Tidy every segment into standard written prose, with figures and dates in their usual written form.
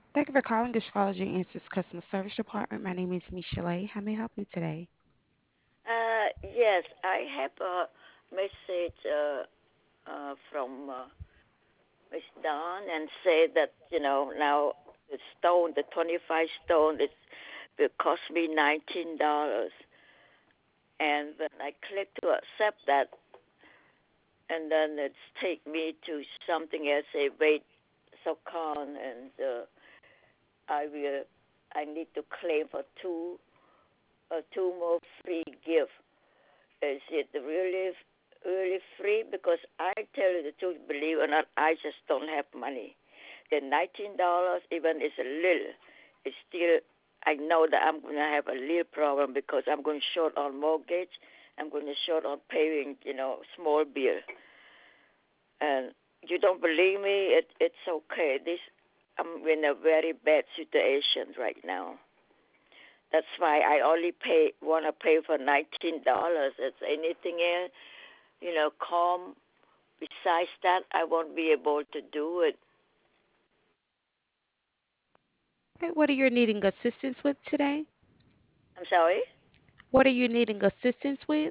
Thank you for calling Astrology Answers Customer Service Department. My name is Michelle. How may I help you today? Yes, I have a message from Miss Dawn and say that now the stone, the 25 stone, it will cost me $19, and when I click to accept that, and then it's take me to something else, say wait, so con, and I will I need to claim for two more free gifts. Is it really free? Because I tell you the truth, believe it or not, I just don't have money. The $19, even is a little, it's still. I know that I'm gonna have a little problem because I'm going short on mortgage. I'm going to short on paying, small bill. And you don't believe me? It's okay. This I'm in a very bad situation right now. That's why I only wanna pay for $19. It's anything else, come besides that, I won't be able to do it. Okay, what are you needing assistance with today? I'm sorry. What are you needing assistance with?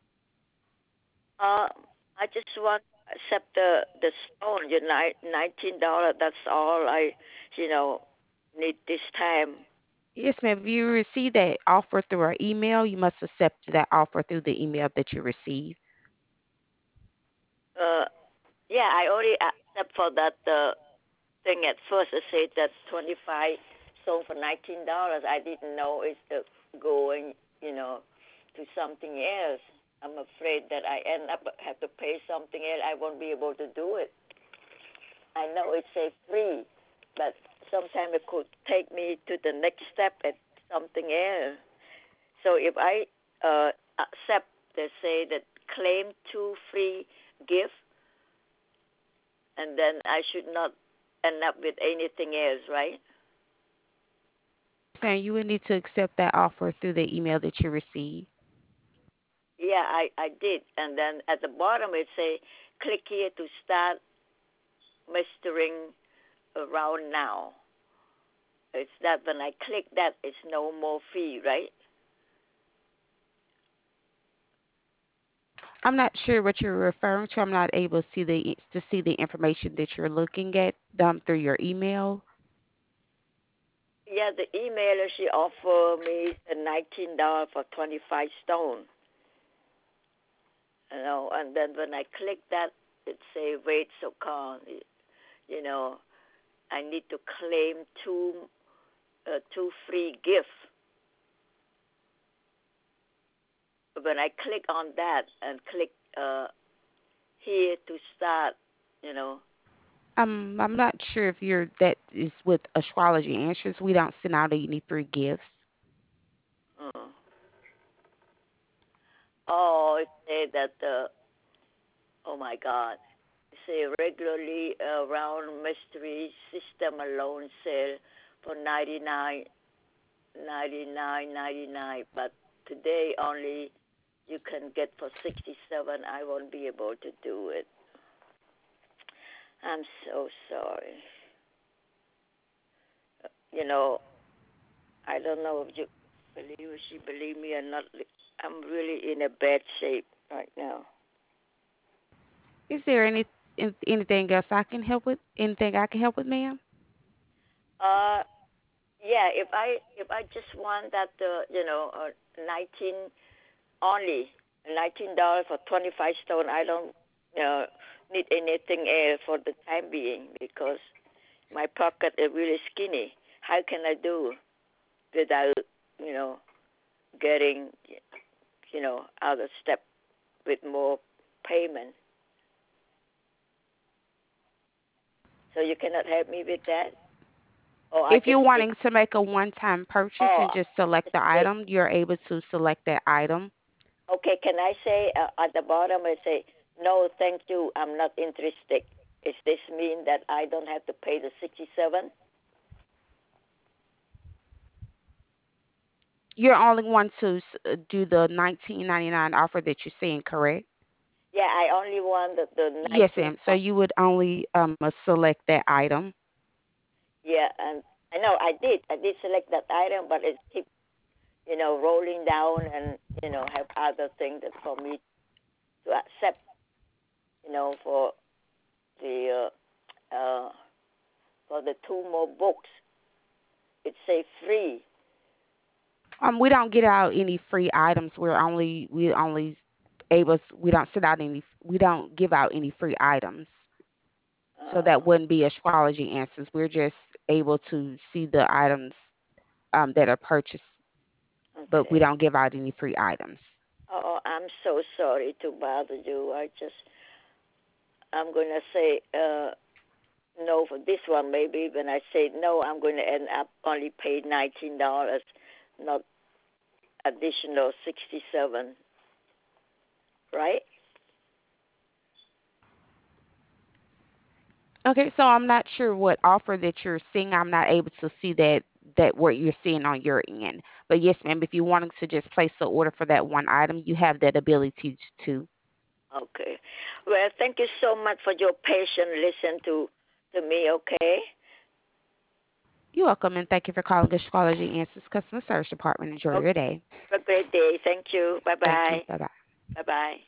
Uh, I just want to accept the stone. $19. That's all I, you know, need this time. Yes, ma'am. If you receive that offer through our email, you must accept that offer through the email that you receive. Uh, yeah, I already accept for that thing at first. It said that 25 stone for $19. I didn't know it's the going, you know, to something else. I'm afraid that I end up have to pay something else. I won't be able to do it. I know it says free, but sometimes it could take me to the next step at something else. So if I accept, they say that claim two free gifts, and then I should not end up with anything else, right? So you would need to accept that offer through the email that you receive. Yeah, I did. And then at the bottom it say, click here to start mastering around now. It's that when I click that, it's no more fee, right? I'm not sure what you're referring to. I'm not able to see the information that you're looking at through your email. Yeah, the emailer, she offered me the $19 for 25 stone. And then when I click that, it say wait so con, you know, I need to claim two free gifts. When I click on that and click here to start, you know, I'm not sure if you're that is with Astrology Answers. We don't send out any free gifts. uh, oh, it say that oh my God, it say regularly around mystery system alone sale for 99, but today only you can get for 67. I won't be able to do it. I'm so sorry. You know, I don't know if you believe me or not. I'm really in a bad shape right now. Is there anything else I can help with? Anything I can help with, ma'am? Uh, yeah. If I just want that, 19 only $19 for 25 stone. I don't uh, need anything else for the time being because my pocket is really skinny. How can I do without, you know, getting, out of step with more payment? So you cannot help me with that? Or I If you're just say, wanting to make a one-time purchase and oh, just select just the say, item, you're able to select that item. okay, can I say at the bottom, I say, no, thank you, I'm not interested. Does this mean that I don't have to pay the 67? You're only want to do the 19.99 offer that you're seeing, correct? Yeah, I only want the Yes, 19. ma'am. So you would only select that item. Yeah, and I know I did. I did select that item, but it keep rolling down and have other things that for me to accept. For the for the two more books, it say free. We don't get out any free items. We only able we don't send out any we don't give out any free items. So Uh, that wouldn't be astrology answers. We're just able to see the items that are purchased, but we okay. don't give out any free items. Oh, I'm so sorry to bother you. I'm gonna say no for this one. Maybe when I say no, I'm going to end up only pay $19, not additional 67. Right? Okay, so I'm not sure what offer that you're seeing. I'm not able to see that what you're seeing on your end. But yes, ma'am, if you wanted to just place the order for that one item, you have that ability to. Okay. Well, thank you so much for your patience. Listen to me. Okay. You're welcome, and thank you for calling Astrology Answers Customer Service Department. Enjoy Okay. your day. Have a great day. Thank you. Bye Thank you. bye. Bye bye. Bye bye.